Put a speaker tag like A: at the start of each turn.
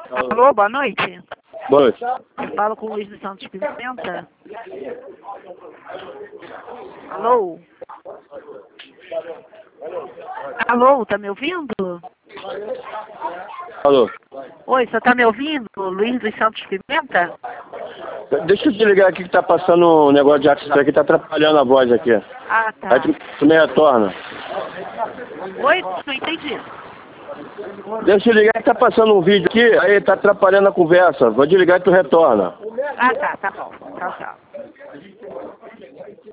A: Alô, boa noite.
B: Boa noite.
A: Eu falo com o Luiz dos Santos Pimenta. Alô? Alô, tá me ouvindo?
B: Alô.
A: Oi, você tá me ouvindo? Luiz dos Santos Pimenta?
B: Deixa eu te ligar aqui que tá passando um negócio de access aqui, tá atrapalhando a voz aqui.
A: Ah, tá.
B: Aí tu me retorna.
A: Oi, não entendi.
B: Deixa eu ligar que tá passando um vídeo aqui, aí tá atrapalhando a conversa. Vou desligar e tu retorna.
A: Ah, tá bom. Tchau, tchau.